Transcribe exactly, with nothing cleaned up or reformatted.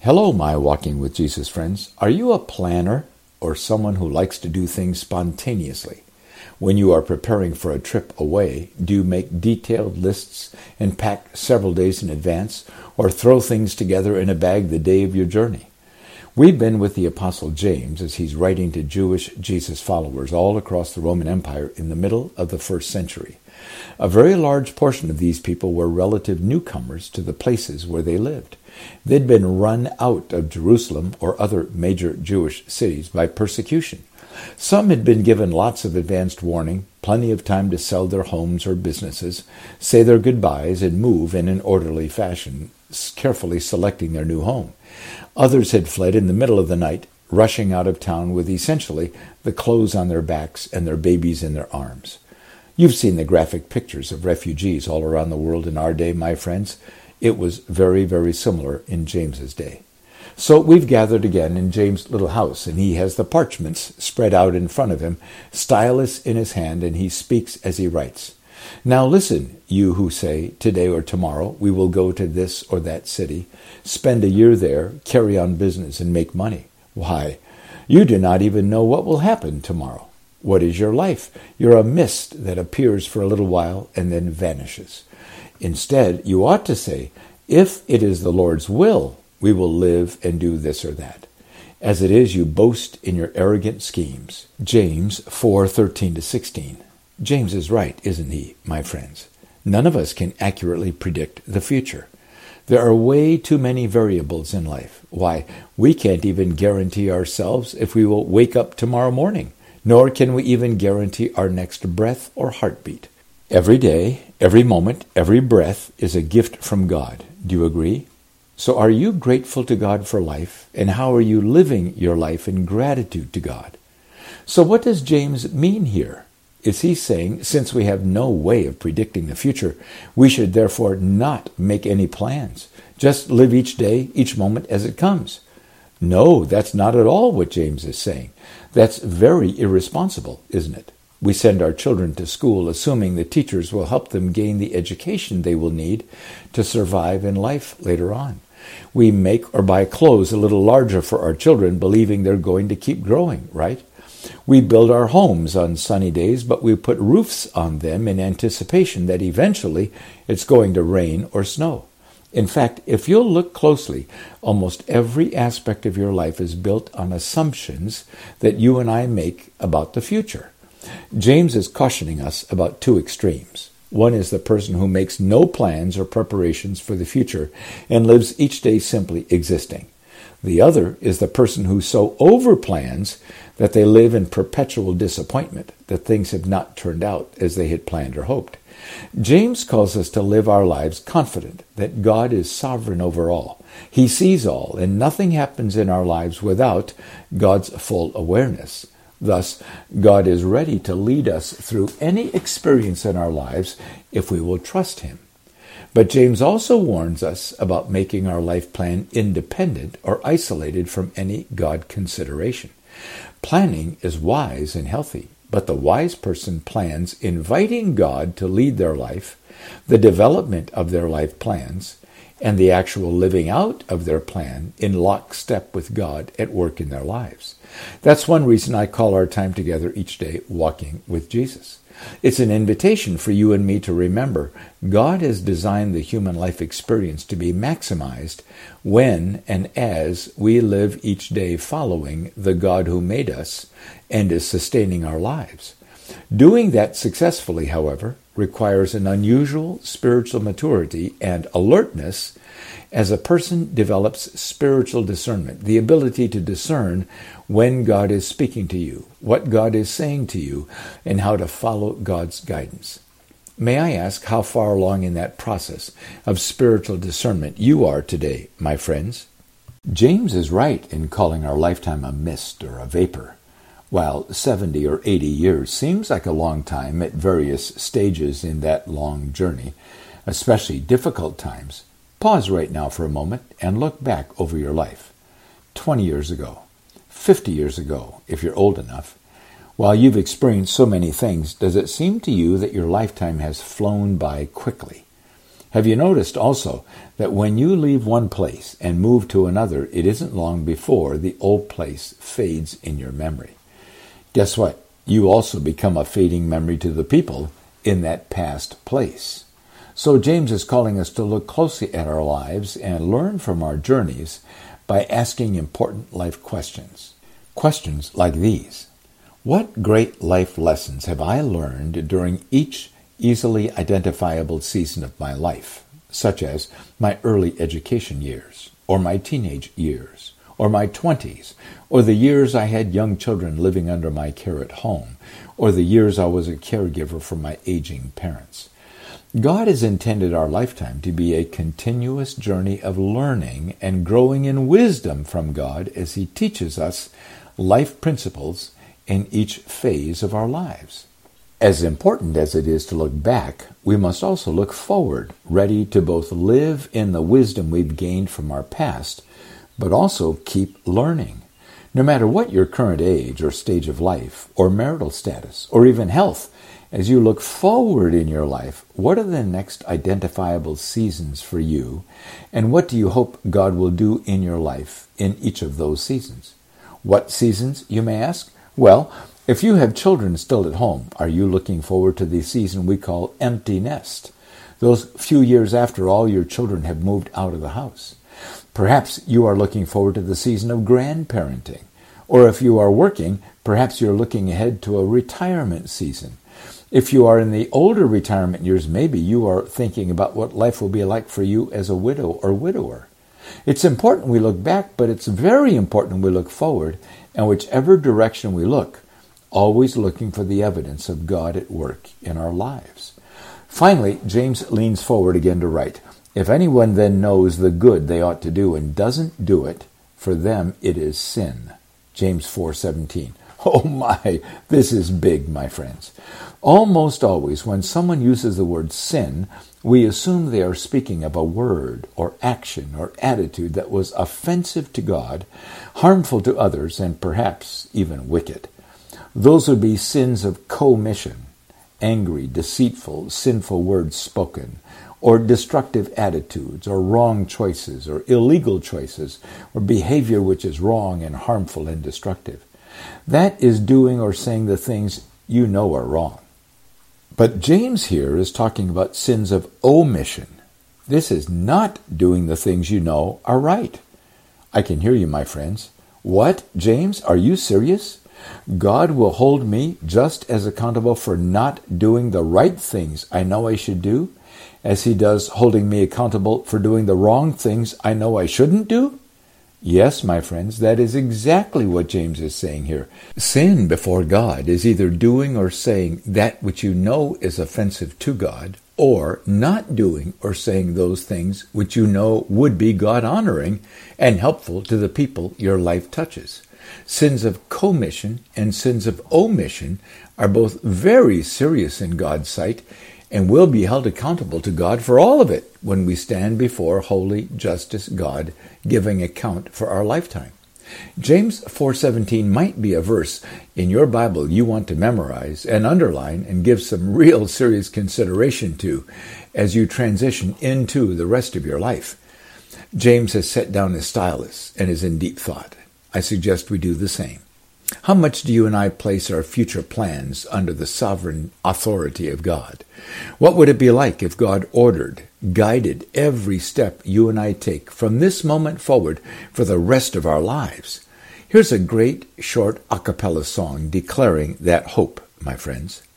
Hello, my Walking with Jesus friends. Are you a planner or someone who likes to do things spontaneously? When you are preparing for a trip away, do you make detailed lists and pack several days in advance, or throw things together in a bag the day of your journey? We've been with the Apostle James as he's writing to Jewish Jesus followers all across the Roman Empire in the middle of the first century. A very large portion of these people were relative newcomers to the places where they lived. They'd been run out of Jerusalem or other major Jewish cities by persecution. Some had been given lots of advanced warning, plenty of time to sell their homes or businesses, say their goodbyes, and move in an orderly fashion, carefully selecting their new home. Others had fled in the middle of the night, rushing out of town with essentially the clothes on their backs and their babies in their arms. You've seen the graphic pictures of refugees all around the world in our day, my friends. It was very, very similar in James's day. So we've gathered again in James' little house, and he has the parchments spread out in front of him, stylus in his hand, and he speaks as he writes. Now listen, you who say, today or tomorrow we will go to this or that city, spend a year there, carry on business, and make money. Why, you do not even know what will happen tomorrow. What is your life? You're a mist that appears for a little while and then vanishes. Instead, you ought to say, if it is the Lord's will, we will live and do this or that. As it is, you boast in your arrogant schemes. James four thirteen to sixteen. James is right, isn't he, my friends? None of us can accurately predict the future. There are way too many variables in life. Why, we can't even guarantee ourselves if we will wake up tomorrow morning, nor can we even guarantee our next breath or heartbeat. Every day, every moment, every breath is a gift from God. Do you agree? So are you grateful to God for life, and how are you living your life in gratitude to God? So what does James mean here? Is he saying, since we have no way of predicting the future, we should therefore not make any plans, just live each day, each moment as it comes? No, that's not at all what James is saying. That's very irresponsible, isn't it? We send our children to school assuming the teachers will help them gain the education they will need to survive in life later on. We make or buy clothes a little larger for our children, believing they're going to keep growing, right? We build our homes on sunny days, but we put roofs on them in anticipation that eventually it's going to rain or snow. In fact, if you'll look closely, almost every aspect of your life is built on assumptions that you and I make about the future. James is cautioning us about two extremes. One is the person who makes no plans or preparations for the future and lives each day simply existing. The other is the person who so overplans that they live in perpetual disappointment that things have not turned out as they had planned or hoped. James calls us to live our lives confident that God is sovereign over all. He sees all, and nothing happens in our lives without God's full awareness. Thus, God is ready to lead us through any experience in our lives if we will trust Him. But James also warns us about making our life plan independent or isolated from any God consideration. Planning is wise and healthy, but the wise person plans inviting God to lead their life, the development of their life plans, and the actual living out of their plan in lockstep with God at work in their lives. That's one reason I call our time together each day Walking with Jesus. It's an invitation for you and me to remember God has designed the human life experience to be maximized when and as we live each day following the God who made us and is sustaining our lives. Doing that successfully, however, requires an unusual spiritual maturity and alertness as a person develops spiritual discernment, the ability to discern when God is speaking to you, what God is saying to you, and how to follow God's guidance. May I ask how far along in that process of spiritual discernment you are today, my friends? James is right in calling our lifetime a mist or a vapor. While seventy or eighty years seems like a long time at various stages in that long journey, especially difficult times, pause right now for a moment and look back over your life. twenty years ago, fifty years ago, if you're old enough, while you've experienced so many things, does it seem to you that your lifetime has flown by quickly? Have you noticed also that when you leave one place and move to another, it isn't long before the old place fades in your memory? Guess what? You also become a fading memory to the people in that past place. So James is calling us to look closely at our lives and learn from our journeys by asking important life questions. Questions like these. What great life lessons have I learned during each easily identifiable season of my life, such as my early education years, or my teenage years, or my twenties, or the years I had young children living under my care at home, or the years I was a caregiver for my aging parents? God has intended our lifetime to be a continuous journey of learning and growing in wisdom from God as He teaches us life principles in each phase of our lives. As important as it is to look back, we must also look forward, ready to both live in the wisdom we've gained from our past, but also keep learning. No matter what your current age or stage of life, or marital status, or even health, as you look forward in your life, what are the next identifiable seasons for you, and what do you hope God will do in your life in each of those seasons? What seasons, you may ask? Well, if you have children still at home, are you looking forward to the season we call empty nest? Those few years after all your children have moved out of the house. Perhaps you are looking forward to the season of grandparenting. Or if you are working, perhaps you're looking ahead to a retirement season. If you are in the older retirement years, maybe you are thinking about what life will be like for you as a widow or widower. It's important we look back, but it's very important we look forward, and whichever direction we look, always looking for the evidence of God at work in our lives. Finally, James leans forward again to write, "If anyone then knows the good they ought to do and doesn't do it, for them it is sin." James four seventeen. Oh my, this is big, my friends. Almost always when someone uses the word sin, we assume they are speaking of a word or action or attitude that was offensive to God, harmful to others, and perhaps even wicked. Those would be sins of commission, angry, deceitful, sinful words spoken, or destructive attitudes, or wrong choices, or illegal choices, or behavior which is wrong and harmful and destructive. That is doing or saying the things you know are wrong. But James here is talking about sins of omission. This is not doing the things you know are right. I can hear you, my friends. What, James? Are you serious? God will hold me just as accountable for not doing the right things I know I should do, as He does holding me accountable for doing the wrong things I know I shouldn't do? Yes, my friends, that is exactly what James is saying here. Sin before God is either doing or saying that which you know is offensive to God, or not doing or saying those things which you know would be God-honoring and helpful to the people your life touches. Sins of commission and sins of omission are both very serious in God's sight, and will be held accountable to God for all of it when we stand before holy justice God, giving account for our lifetime. James four seventeen might be a verse in your Bible you want to memorize and underline and give some real serious consideration to as you transition into the rest of your life. James has set down his stylus and is in deep thought. I suggest we do the same. How much do you and I place our future plans under the sovereign authority of God? What would it be like if God ordered, guided every step you and I take from this moment forward for the rest of our lives? Here's a great short a cappella song declaring that hope, my friends.